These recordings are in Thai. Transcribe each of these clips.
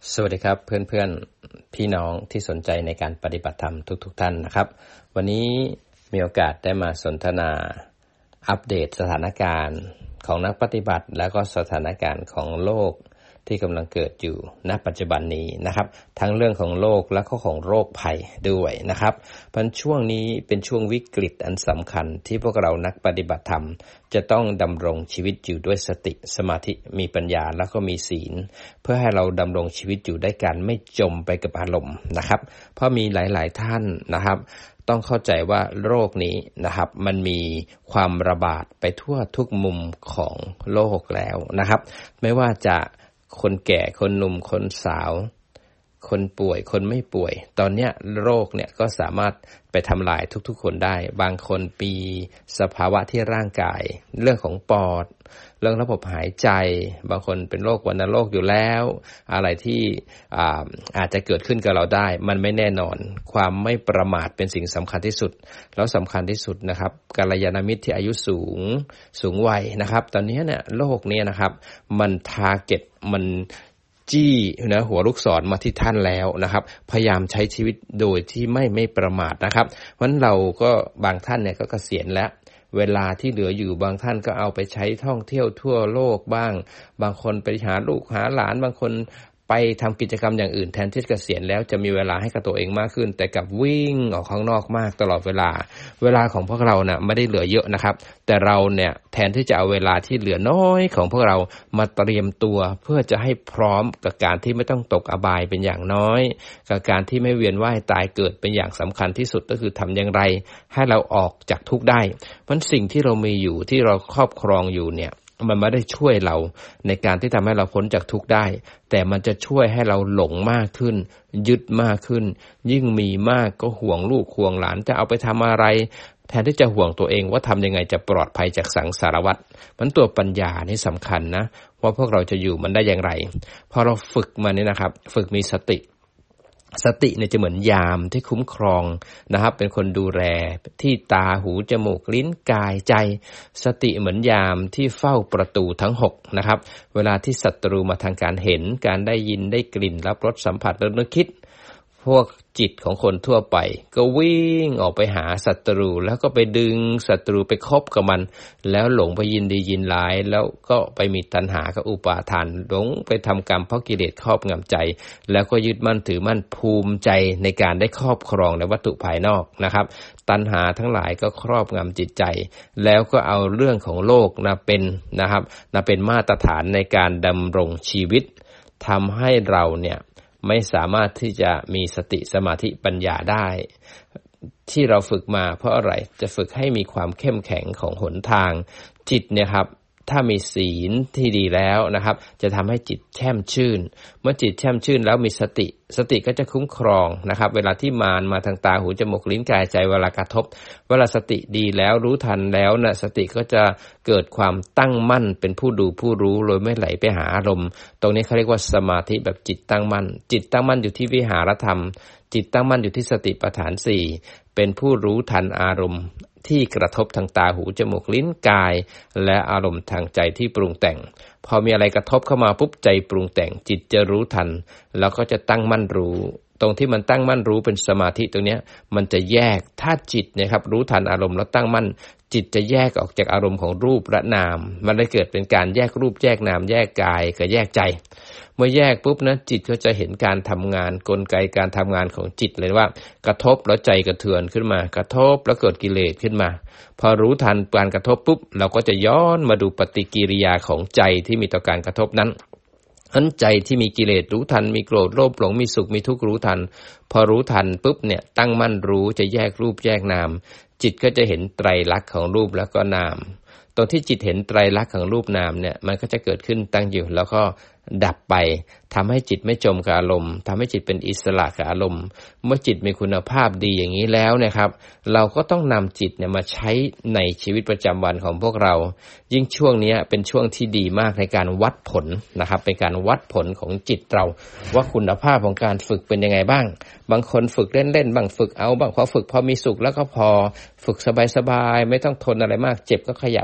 สวัสดีครับเพื่อนๆพี่น้องที่สนใจในการปฏิบัติธรรมทุกท่านนะครับวันนี้มีโอกาสได้มาสนทนาอัปเดตสถานการณ์ของนักปฏิบัติแล้วก็สถานการณ์ของโลกที่กำลังเกิดอยู่ณปัจจุบันนี้นะครับทั้งเรื่องของโลกและก็ของโรคภัยด้วยนะครับเพราะช่วงนี้เป็นช่วงวิกฤตอันสำคัญที่พวกเรานักปฏิบัติธรรมจะต้องดำรงชีวิตอยู่ด้วยสติสมาธิมีปัญญาแล้วก็มีศีลเพื่อให้เราดำรงชีวิตอยู่ได้การไม่จมไปกับอารมณ์นะครับเพราะมีหลายๆท่านนะครับต้องเข้าใจว่าโรคนี้นะครับมันมีความระบาดไปทั่วทุกมุมของโลกแล้วนะครับไม่ว่าจะคนแก่คนหนุ่มคนสาวคนป่วยคนไม่ป่วยตอนนี้โรคเนี่ยก็สามารถไปทำลายทุกๆคนได้บางคนมีสภาวะที่ร่างกายเรื่องของปอดเรื่องระบบหายใจบางคนเป็นโรควัณโรคอยู่แล้วอะไรที่อาจจะเกิดขึ้นกับเราได้มันไม่แน่นอนความไม่ประมาทเป็นสิ่งสำคัญที่สุดแล้วสำคัญที่สุดนะครับกัลยาณมิตรที่อายุสูงวัยนะครับตอนนี้เนี่ยโรคนี้นะครับมันทาร์เก็ตมันจี้นะหัวลูกศรมาที่ท่านแล้วนะครับพยายามใช้ชีวิตโดยที่ไม่ประมาทนะครับเพราะฉะนั้นเราก็บางท่านเนี่ยก็เกษียณแล้วเวลาที่เหลืออยู่บางท่านก็เอาไปใช้ท่องเที่ยวทั่วโลกบ้างบางคนไปหาลูกหาหลานบางคนไปทำกิจกรรมอย่างอื่นแทนที่จะเกษียณแล้วจะมีเวลาให้กับตัวเองมากขึ้นแต่กับวิ่งออกข้างนอกมากตลอดเวลาของพวกเราเนี่ยไม่ได้เหลือเยอะนะครับแต่เราเนี่ยแทนที่จะเอาเวลาที่เหลือน้อยของพวกเรามาเตรียมตัวเพื่อจะให้พร้อมกับการที่ไม่ต้องตกอบายเป็นอย่างน้อยกับการที่ไม่เวียนว่ายตายเกิดเป็นอย่างสำคัญที่สุดก็คือทำอย่างไรให้เราออกจากทุกข์ได้เพราะสิ่งที่เรามีอยู่ที่เราครอบครองอยู่เนี่ยมันไม่ได้ช่วยเราในการที่ทำให้เราพ้นจากทุกข์ได้แต่มันจะช่วยให้เราหลงมากขึ้นยึดมากขึ้นยิ่งมีมากก็ห่วงลูกห่วงหลานจะเอาไปทำอะไรแทนที่จะห่วงตัวเองว่าทำยังไงจะปลอดภัยจากสังสารวัฏมันตัวปัญญานี่สำคัญนะว่าพวกเราจะอยู่มันได้อย่างไรพอเราฝึกมันนี่นะครับฝึกมีสติเนี่ยจะเหมือนยามที่คุ้มครองนะครับเป็นคนดูแลที่ตาหูจมูกลิ้นกายใจสติเหมือนยามที่เฝ้าประตูทั้ง6นะครับเวลาที่ศัตรูมาทางการเห็นการได้ยินได้กลิ่นรับรสสัมผัสและนึกคิดพวกจิตของคนทั่วไปก็วิ่งออกไปหาศัตรูแล้วก็ไปดึงศัตรูไปคบกับมันแล้วหลงไปยินดียินร้ายแล้วก็ไปมีตัณหากับอุปาทานหลงไปทำกรรมเพราะกิเลสครอบงำใจแล้วก็ยึดมั่นถือมั่นภูมิใจในการได้ครอบครองในวัตถุภายนอกนะครับตัณหาทั้งหลายก็ครอบงำจิตใจแล้วก็เอาเรื่องของโลกเป็นมาตรฐานในการดำรงชีวิตทำให้เราเนี่ยไม่สามารถที่จะมีสติสมาธิปัญญาได้ที่เราฝึกมาเพราะอะไรจะฝึกให้มีความเข้มแข็งของหนทางจิตเนี่ยครับถ้ามีศีลที่ดีแล้วนะครับจะทำให้จิตแช่มชื่นเมื่อจิตแช่มชื่นแล้วมีสติก็จะคุ้มครองนะครับเวลาที่มารมาทางตาหูจมูกลิ้นกายใจเวลากระทบเวลาสติดีแล้วรู้ทันแล้วนะสติก็จะเกิดความตั้งมั่นเป็นผู้ดูผู้รู้โดยไม่ไหลไปหาอารมณ์ตรงนี้เขาเรียกว่าสมาธิแบบจิตตั้งมั่นจิตตั้งมั่นอยู่ที่วิหารธรรมจิตตั้งมั่นอยู่ที่สติปัฏฐาน4เป็นผู้รู้ทันอารมณ์ที่กระทบทางตาหูจมูกลิ้นกายและอารมณ์ทางใจที่ปรุงแต่งพอมีอะไรกระทบเข้ามาปุ๊บใจปรุงแต่งจิตจะรู้ทันแล้วก็จะตั้งมั่นรู้ตรงที่มันตั้งมั่นรู้เป็นสมาธิตรงนี้มันจะแยกถ้าจิตเนี่ยครับรู้ทันอารมณ์แล้วตั้งมั่นจิตจะแยกออกจากอารมณ์ของรูปและนามมันได้เกิดเป็นการแยกรูปแยกนามแยกกายกับแยกใจเมื่อแยกปุ๊บนะจิตก็จะเห็นการทำงานกลไกการทำงานของจิตเลยว่ากระทบแล้วใจกระเทือนขึ้นมากระทบแล้วเกิดกิเลสขึ้นมาพอรู้ทันการกระทบปุ๊บเราก็จะย้อนมาดูปฏิกิริยาของใจที่มีต่อการกระทบนั้นใจที่มีกิเลสรู้ทันมีโกรธโลภหลงมีสุขมีทุกข์รู้ทันพอรู้ทันปุ๊บเนี่ยตั้งมั่นรู้จะแยกรูปแยกนามจิตก็จะเห็นไตรลักษณ์ของรูปแล้วก็นามตรงที่จิตเห็นไตรลักษณ์ของรูปนามเนี่ยมันก็จะเกิดขึ้นตั้งอยู่แล้วก็ดับไปทำให้จิตไม่จมกับอารมณ์ทำให้จิตเป็นอิสระกับอารมณ์เมื่อจิตมีคุณภาพดีอย่างนี้แล้วนะครับเราก็ต้องนำจิตเนี่ยมาใช้ในชีวิตประจำวันของพวกเรายิ่งช่วงนี้เป็นช่วงที่ดีมากในการวัดผลนะครับเป็นการวัดผลของจิตเราว่าคุณภาพของการฝึกเป็นยังไงบ้างบางคนฝึกเล่นๆบางฝึกเอาบางพอฝึกพอมีสุขแล้วก็พอฝึกสบายๆไม่ต้องทนอะไรมากเจ็บก็ขยับ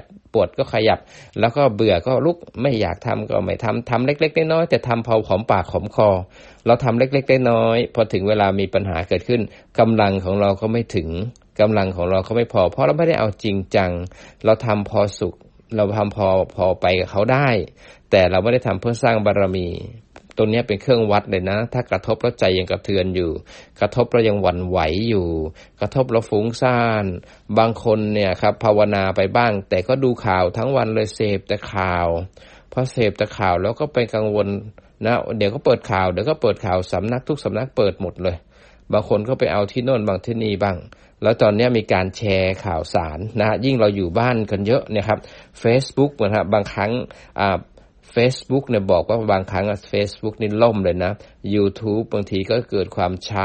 บปวดก็ขยับแล้วก็เบื่อก็ลุกไม่อยากทำก็ไม่ทำเล็กๆน้อยๆแต่ทำพอหอมปากหอมคอเราทำเล็กๆน้อยๆพอถึงเวลามีปัญหาเกิดขึ้นกำลังของเราก็ไม่ถึงกำลังของเราก็ไม่พอเพราะเราไม่ได้เอาจริงจังเราทำพอสุขเราทำพอไปกับเขาได้แต่เราไม่ได้ทำเพื่อสร้างบารมีตัวนี้เป็นเครื่องวัดเลยนะถ้ากระทบแล้วใจยังกระเทือนอยู่กระทบแล้วยังหวั่นไหวอยู่กระทบแล้วฟุ้งซ่านบางคนเนี่ยครับภาวนาไปบ้างแต่ก็ดูข่าวทั้งวันเลยเสพแต่ข่าวพอเสพแต่ข่าวแล้วก็ไปกังวลนะเดี๋ยวก็เปิดข่าวสำนักทุกสำนักเปิดหมดเลยบางคนก็ไปเอาที่โน่นบางที่นี่บ้างแล้วตอนนี้มีการแชร์ข่าวสารนะยิ่งเราอยู่บ้านกันเยอะเนี่ยครับ Facebook นะครับบางครั้งFacebook เนี่ยบอกว่าบางครั้ง Facebook นี่ล่มเลยนะ YouTube บางทีก็เกิดความช้า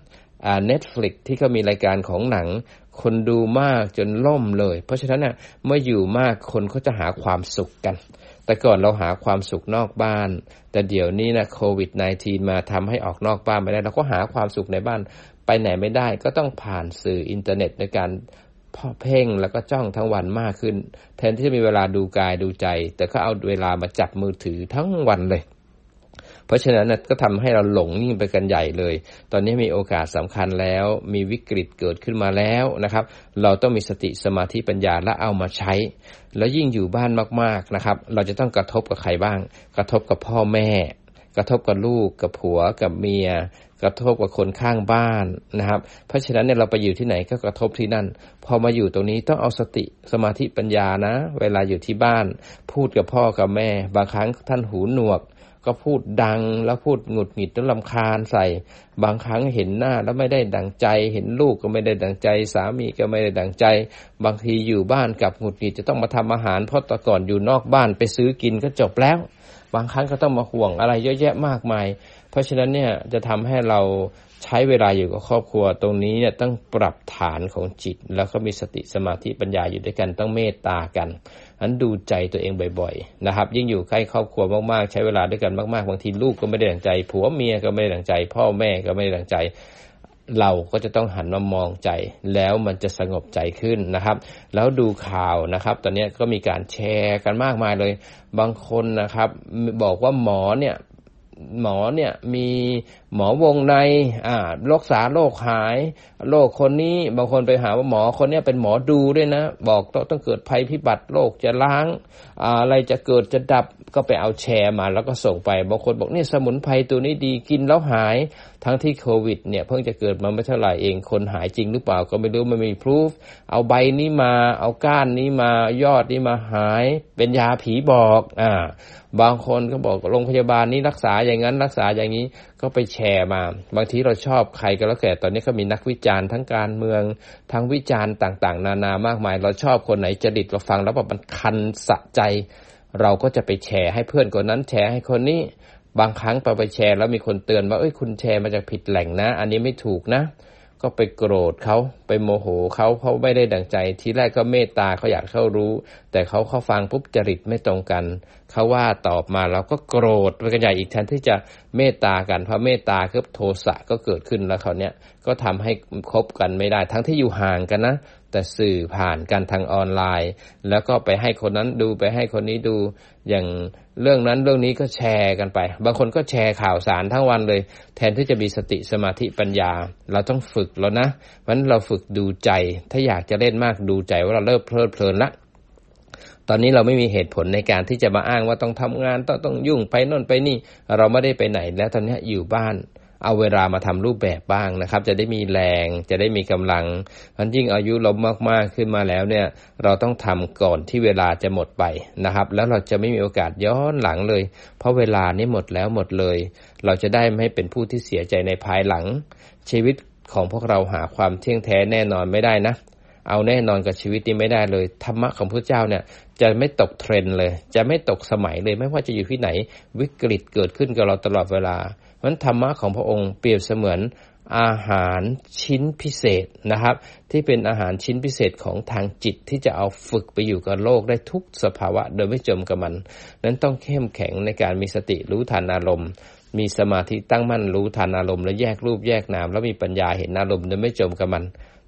Netflix ที่ก็มีรายการของหนังคนดูมากจนล่มเลยเพราะฉะนั้นน่ะเมื่ออยู่มากคนก็จะหาความสุขกันแต่ก่อนเราหาความสุขนอกบ้านแต่เดี๋ยวนี้นะโควิด -19 มาทำให้ออกนอกบ้านไม่ได้เราก็หาความสุขในบ้านไปไหนไม่ได้ก็ต้องผ่านสื่ออินเทอร์เน็ตในการเพ่งแล้วก็จ้องทั้งวันมากขึ้นแทนที่จะมีเวลาดูกายดูใจแต่ก็เอาเวลามาจับมือถือทั้งวันเลยเพราะฉะนั้นก็ทำให้เราหลงยิ่งไปกันใหญ่เลยตอนนี้มีโอกาสสำคัญแล้วมีวิกฤตเกิดขึ้นมาแล้วนะครับเราต้องมีสติสมาธิปัญญาและเอามาใช้แล้วยิ่งอยู่บ้านมากๆนะครับเราจะต้องกระทบกับใครบ้างกระทบกับพ่อแม่กระทบกับลูกกับผัวกับเมียกระทบกับคนข้างบ้านนะครับเพราะฉะนั้นเนี่ยเราไปอยู่ที่ไหนก็กระทบที่นั่นพอมาอยู่ตรงนี้ต้องเอาสติสมาธิปัญญานะเวลาอยู่ที่บ้านพูดกับพ่อกับแม่บางครั้งท่านหูหนวกก็พูดดังแล้วพูดหงุดหงิดแล้วรำคาญใส่บางครั้งเห็นหน้าแล้วไม่ได้ดั่งใจเห็นลูกก็ไม่ได้ดั่งใจสามีก็ไม่ได้ดั่งใจบางทีอยู่บ้านกับหงุดหงิดจะต้องมาทำอาหารเพราะแต่ก่อนอยู่นอกบ้านไปซื้อกินก็จบแล้วบางครั้งก็ต้องมาห่วงอะไรเยอะแยะมากมายเพราะฉะนั้นเนี่ยจะทำให้เราใช้เวลาอยู่กับครอบครัวตรงนี้เนี่ยต้องปรับฐานของจิตแล้วก็มีสติสมาธิปัญญาอยู่ด้วยกันต้องเมตตากันนั้นดูใจตัวเองบ่อยๆนะครับยิ่งอยู่ใกล้ครอบครัวมากๆใช้เวลาด้วยกันมากๆบางทีลูกก็ไม่ได้ดั่งใจผัวเมียก็ไม่ได้ดั่งใจพ่อแม่ก็ไม่ได้ดั่งใจเราก็จะต้องหันมามองใจแล้วมันจะสงบใจขึ้นนะครับแล้วดูข่าวนะครับตอนนี้ก็มีการแชร์กันมากมายเลยบางคนนะครับบอกว่าหมอเนี่ยมีหมอวงในรักษาโรคหายโรคคนนี้บางคนไปหาว่าหมอคนนี้เป็นหมอดูด้วยนะบอกต้องเกิดภัยพิบัติโรคจะล้างอะไรจะเกิดจะดับก็ไปเอาแชร์มาแล้วก็ส่งไปบางคนบอกนี่สมุนไพรตัวนี้ดีกินแล้วหายทั้งที่โควิดเนี่ยเพิ่งจะเกิดมาไม่เท่าไหร่เองคนหายจริงหรือเปล่าก็ไม่รู้ไม่มีพิสูจน์เอาใบนี้มาเอาก้านนี้มายอดนี้มาหายเป็นยาผีบอกบางคนก็บอกโรงพยาบาลนี้รักษาอย่างนั้นรักษาอย่างนี้ก็ไปแชร์มาบางทีเราชอบใครก็แล้วแต่ตอนนี้ก็มีนักวิจารณ์ทั้งการเมืองทั้งวิจารณ์ต่างๆนานามากมายเราชอบคนไหนจริตเราฟังแล้วแบบมันคันสะใจเราก็จะไปแชร์ให้เพื่อนคนนั้นแชร์ให้คนนี้บางครั้งไปแชร์แล้วมีคนเตือนว่าคุณแชร์มาจากผิดแหล่งนะอันนี้ไม่ถูกนะก็ไปโกรธเขาไปโมโหเขาไม่ได้ดั่งใจทีแรกก็เมตตาเขาอยากเข้ารู้แต่เขาฟังปุ๊บจริตไม่ตรงกันเขาว่าตอบมาเราก็โกรธไปกันใหญ่อีกแทนที่จะเมตตากันเพราะเมตตาคือโทสะก็เกิดขึ้นแล้วเขาเนี่ยก็ทำให้คบกันไม่ได้ทั้งที่อยู่ห่างกันนะแต่สื่อผ่านกันทางออนไลน์แล้วก็ไปให้คนนั้นดูไปให้คนนี้ดูอย่างเรื่องนั้นเรื่องนี้ก็แชร์กันไปบางคนก็แชร์ข่าวสารทั้งวันเลยแทนที่จะมีสติสมาธิปัญญาเราต้องฝึกแล้วนะเพราะฉะนั้นเราฝึกดูใจถ้าอยากจะเล่นมากดูใจว่าเราเริ่มเพลิดเพลินละตอนนี้เราไม่มีเหตุผลในการที่จะมาอ้างว่าต้องทำงานต้องยุ่งไปโน่นไปนี่เราไม่ได้ไปไหนแล้วตอนนี้อยู่บ้านเอาเวลามาทำรูปแบบบ้างนะครับจะได้มีแรงจะได้มีกำลังมันยิ่งอายุเรามากๆขึ้นมาแล้วเนี่ยเราต้องทำก่อนที่เวลาจะหมดไปนะครับแล้วเราจะไม่มีโอกาสย้อนหลังเลยเพราะเวลานี้หมดแล้วหมดเลยเราจะได้ไม่เป็นผู้ที่เสียใจในภายหลังชีวิตของพวกเราหาความเที่ยงแท้แน่นอนไม่ได้นะเอาแน่นอนกับชีวิตนี้ไม่ได้เลยธรรมะของพระเจ้าเนี่ยจะไม่ตกเทรนด์เลยจะไม่ตกสมัยเลยไม่ว่าจะอยู่ที่ไหนวิกฤตเกิดขึ้นกับเราตลอดเวลาเพราะฉะนั้นธรรมะของพระองค์เปรียบเสมือนอาหารชิ้นพิเศษนะครับที่เป็นอาหารชิ้นพิเศษของทางจิตที่จะเอาฝึกไปอยู่กับโลกได้ทุกสภาวะโดยไม่จมกับมันนั้นต้องเข้มแข็งในการมีสติรู้ทันอารมณ์มีสมาธิตั้งมั่นรู้ทันอารมณ์และแยกรูปแยกนามแล้วมีปัญญาเห็นอารมณ์โดยไม่จมกับมัน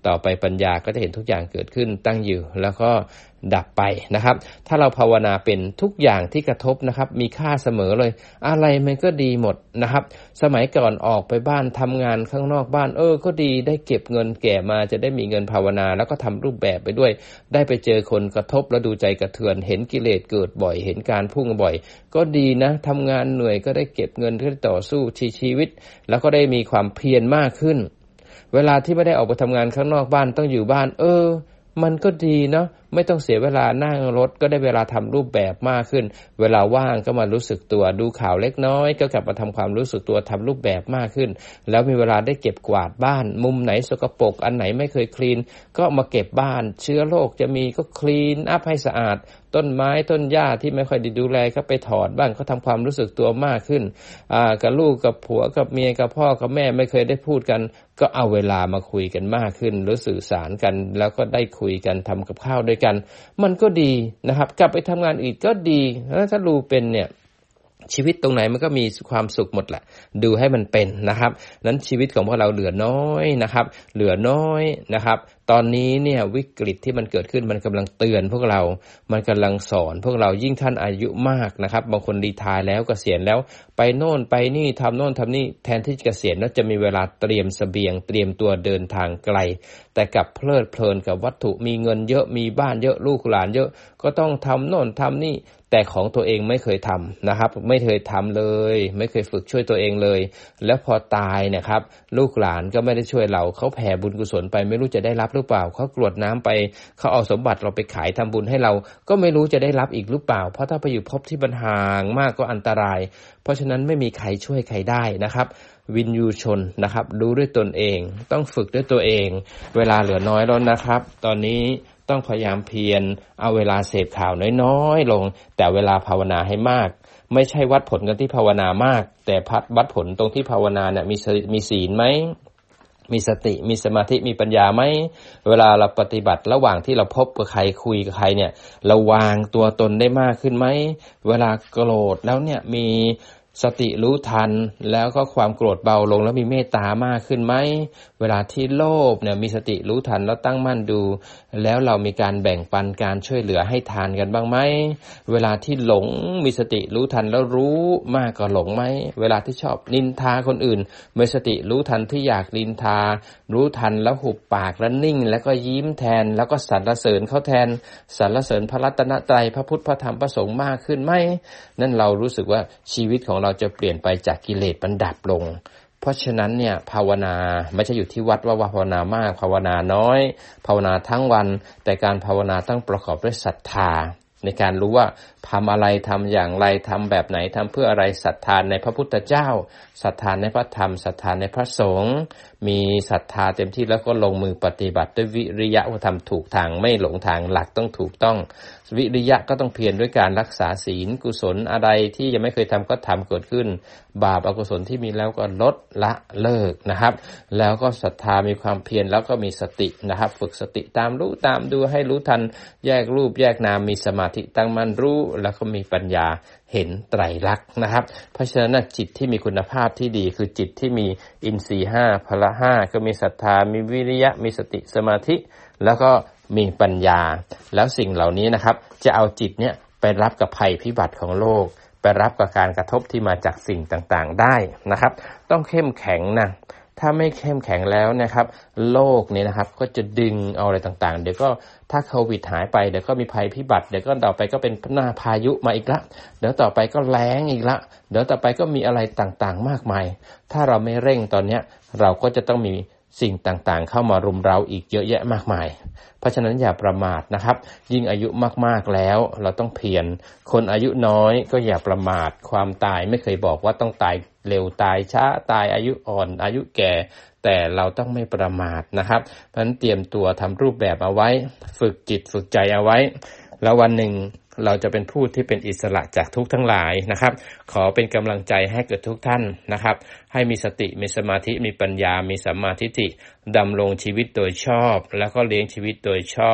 ต่อไปปัญญาก็จะเห็นทุกอย่างเกิดขึ้นตั้งอยู่แล้วก็ดับไปนะครับถ้าเราภาวนาเป็นทุกอย่างที่กระทบนะครับมีค่าเสมอเลยอะไรมันก็ดีหมดนะครับสมัยก่อนออกไปบ้านทำงานข้างนอกบ้านก็ดีได้เก็บเงินแก่มาจะได้มีเงินภาวนาแล้วก็ทำรูปแบบไปด้วยได้ไปเจอคนกระทบแล้วดูใจกระเทือนเห็นกิเลสเกิดบ่อยเห็นการพุ่งบ่อยก็ดีนะทำงานเหนื่อยก็ได้เก็บเงินเพื่อต่อสู้ชีวิตแล้วก็ได้มีความเพียรมากขึ้นเวลาที่ไม่ได้ออกไปทำงานข้างนอกบ้านต้องอยู่บ้านมันก็ดีเนาะไม่ต้องเสียเวลานั่งรถก็ได้เวลาทำรูปแบบมากขึ้นเวลาว่างก็มารู้สึกตัวดูข่าวเล็กน้อยก็กลับมาทำความรู้สึกตัวทำรูปแบบมากขึ้นแล้วมีเวลาได้เก็บกวาดบ้านมุมไหนสกปรกอันไหนไม่เคยคลีนก็มาเก็บบ้านเชื้อโรคจะมีก็คลีนอัพให้สะอาดต้นไม้ต้นหญ้าที่ไม่ค่อยได้ดูแลก็ไปถอดบ้างก็ทำความรู้สึกตัวมากขึ้นกับลูกกับผัวกับเมียกับพ่อกับแม่ไม่เคยได้พูดกันก็เอาเวลามาคุยกันมากขึ้นหรือสื่อสารกันแล้วก็ได้คุยกันทำกับข้าวด้วยกันมันก็ดีนะครับกลับไปทำงานอีกก็ดีแล้วถ้ารู้เป็นเนี่ยชีวิตตรงไหนมันก็มีความสุขหมดแหละดูให้มันเป็นนะครับนั้นชีวิตของพวกเราเหลือน้อยนะครับเหลือน้อยนะครับตอนนี้เนี่ยวิกฤตที่มันเกิดขึ้นมันกำลังเตือนพวกเรามันกำลังสอนพวกเรายิ่งท่านอายุมากนะครับบางคนรีไทร์แล้วเกษียณแล้วไปโน่นไปนี่ทำโน่นทำนี่แทนที่จะเกษียณแล้วจะมีเวลาเตรียมเสบียงเตรียมตัวเดินทางไกลแต่กลับเพลิดเพลินกับวัตถุมีเงินเยอะมีบ้านเยอะลูกหลานเยอะก็ต้องทำโน่นทำนี่แต่ของตัวเองไม่เคยทำนะครับไม่เคยทำเลยไม่เคยฝึกช่วยตัวเองเลยแล้วพอตายเนี่ยครับลูกหลานก็ไม่ได้ช่วยเราเขาแผ่บุญกุศลไปไม่รู้จะได้รับหรือเปล่าเขากรวดน้ำไปเขาเอาสมบัติเราไปขายทำบุญให้เราก็ไม่รู้จะได้รับอีกหรือเปล่าเพราะถ้าไปอยู่ภพที่มันห่างมากก็อันตรายเพราะฉะนั้นไม่มีใครช่วยใครได้นะครับวินยูชนนะครับดูด้วยตนเองต้องฝึกด้วยตัวเองเวลาเหลือน้อยแล้วนะครับตอนนี้ต้องพยายามเพียรเอาเวลาเสพข่าวน้อยๆลงแต่เวลาภาวนาให้มากไม่ใช่วัดผลกันที่ภาวนามากแต่วัดผลตรงที่ภาวนาเนี่ยมีศีลไหมมีสติมีสมาธิมีปัญญาไหมเวลาเราปฏิบัติระหว่างที่เราพบกับใครคุยกับใครเนี่ยเราวางตัวตนได้มากขึ้นไหมเวลาโกรธแล้วเนี่ยมีสติรู้ทันแล้วก็ความโกรธเบาลงแล้วมีเมตตามากขึ้นไหมเวลาที่โลภเนี่ยมีสติรู้ทันแล้วตั้งมั่นดูแล้วเรามีการแบ่งปันการช่วยเหลือให้ทานกันบ้างไหมเวลาที่หลงมีสติรู้ทันแล้วรู้มากกว่าหลงไหมเวลาที่ชอบนินทาคนอื่นมีสติรู้ทันที่อยากนินทารู้ทันแล้วหุบปากแล้วนิ่งแล้วก็ยิ้มแทนแล้วก็สรรเสริญเขาแทนสรรเสริญพระรัตนตรัยพระพุทธพระธรรมพระสงฆ์มากขึ้นไหมนั่นเรารู้สึกว่าชีวิตของเราจะเปลี่ยนไปจากกิเลสมันดับลงเพราะฉะนั้นเนี่ยภาวนาไม่ใช่อยู่ที่วัดว่าภาวนามากภาวนาน้อยภาวนาทั้งวันแต่การภาวนาต้องประกอบด้วยศรัทธาในการรู้ว่าทำอะไรทำอย่างไรทำแบบไหนทำเพื่ออะไรศรัทธาในพระพุทธเจ้าศรัทธาในพระธรรมศรัทธาในพระสงฆ์มีศรัทธาเต็มที่แล้วก็ลงมือปฏิบัติด้วยวิริยะว่าทำถูกทางไม่หลงทางหลักต้องถูกต้องวิริยะก็ต้องเพียรด้วยการรักษาศีลกุศลอะไรที่ยังไม่เคยทำก็ทำเกิดขึ้นบาปอกุศลที่มีแล้วก็ลดละเลิกนะครับแล้วก็ศรัทธามีความเพียรแล้วก็มีสตินะครับฝึกสติตามรู้ตามดูให้รู้ทันแยกรูปแยกนามมีสมาธิตั้งมั่นรู้แล้วก็มีปัญญาเห็นไตรลักษณ์นะครับเพราะฉะนั้นจิตที่มีคุณภาพที่ดีคือจิตที่มีอินทรีย์5พละ5ก็มีศรัทธามีวิริยะมีสติสมาธิแล้วก็มีปัญญาแล้วสิ่งเหล่านี้นะครับจะเอาจิตเนี่ยไปรับกับภัยพิบัติของโลกไปรับกับการกระทบที่มาจากสิ่งต่างๆได้นะครับต้องเข้มแข็งนะถ้าไม่เข้มแข็งแล้วนะครับโลกนี้นะครับก็จะดึงเอาอะไรต่างๆเดี๋ยวก็ถ้าโควิดหายไปเดี๋ยวก็มีภัยพิบัติเดี๋ยวก็ต่อไปก็เป็นหน้าพายุมาอีกละเดี๋ยวต่อไปก็แล้งอีกละเดี๋ยวต่อไปก็มีอะไรต่างๆมากมายถ้าเราไม่เร่งตอนนี้เราก็จะต้องมีสิ่งต่างๆเข้ามารุมเร้าอีกเยอะแยะมากมายเพราะฉะนั้นอย่าประมาทนะครับยิ่งอายุมากๆแล้วเราต้องเพียรคนอายุน้อยก็อย่าประมาทความตายไม่เคยบอกว่าต้องตายเร็วตายช้าตายอายุอ่อนอายุแก่แต่เราต้องไม่ประมาทนะครับเพราะฉะนั้นเตรียมตัวทำรูปแบบเอาไว้ฝึกจิตฝึกใจเอาไว้แล้ววันหนึ่งเราจะเป็นผู้ที่เป็นอิสระจากทุกข์ทั้งหลายนะครับขอเป็นกำลังใจให้กับทุกท่านนะครับให้มีสติมีสมาธิมีปัญญามีสัมมาทิฏฐิดำรงชีวิตโดยชอบแล้วก็เลี้ยงชีวิตโดยชอบ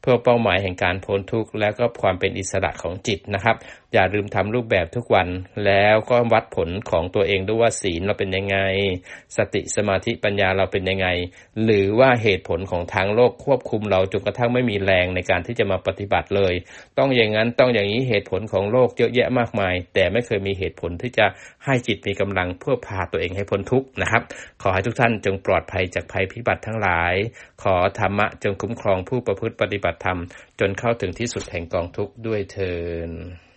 เพื่อเป้าหมายแห่งการพ้นทุกข์และก็ความเป็นอิสระของจิตนะครับอย่าลืมทำรูปแบบทุกวันแล้วก็วัดผลของตัวเองด้วยว่าศีลเราเป็นยังไงสติสมาธิปัญญาเราเป็นยังไงหรือว่าเหตุผลของทางโลกควบคุมเราจนกระทั่งไม่มีแรงในการที่จะมาปฏิบัติเลยต้องอย่างนั้นต้องอย่างนี้เหตุผลของโลกเยอะแยะมากมายแต่ไม่เคยมีเหตุผลที่จะให้จิตมีกำลังเพื่อพาตัวเองให้พ้นทุกข์นะครับขอให้ทุกท่านจงปลอดภัยจากภัยพิบัติทั้งหลายขอธรรมะจงคุ้มครองผู้ประพฤติปฏิบัติธรรมจนเข้าถึงที่สุดแห่งกองทุกข์ด้วยเทอญ